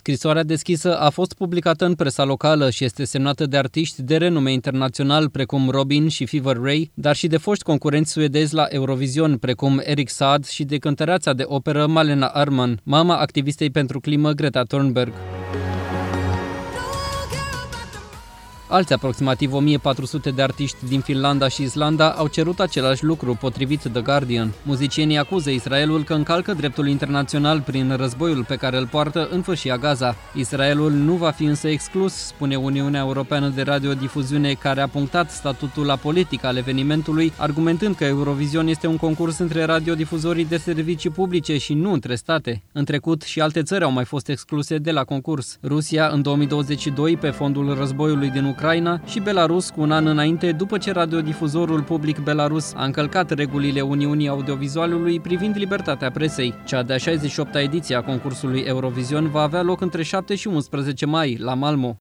Scrisoarea deschisă a fost publicată în presa locală și este semnată de artiști de renume internațional precum Robin și Fever Ray, dar și de foști concurenți suedezi la Eurovision precum Erik Saade și de cântăreața de operă Malena Arman, mama activistei pentru climă Greta Thunberg. Alți aproximativ 1400 de artiști din Finlanda și Islanda au cerut același lucru, potrivit The Guardian. Muzicienii acuză Israelul că încalcă dreptul internațional prin războiul pe care îl poartă în fâșia Gaza. Israelul nu va fi însă exclus, spune Uniunea Europeană de Radiodifuziune, care a punctat statutul apolitic al evenimentului, argumentând că Eurovision este un concurs între radiodifuzorii de servicii publice și nu între state. În trecut și alte țări au mai fost excluse de la concurs. Rusia în 2022 pe fondul războiului din Ucraina și Belarus cu un an înainte, după ce radiodifuzorul public belarus a încălcat regulile Uniunii Audiovizualului privind libertatea presei. Cea de-a 68-a ediție a concursului Eurovision va avea loc între 7 și 11 mai la Malmö.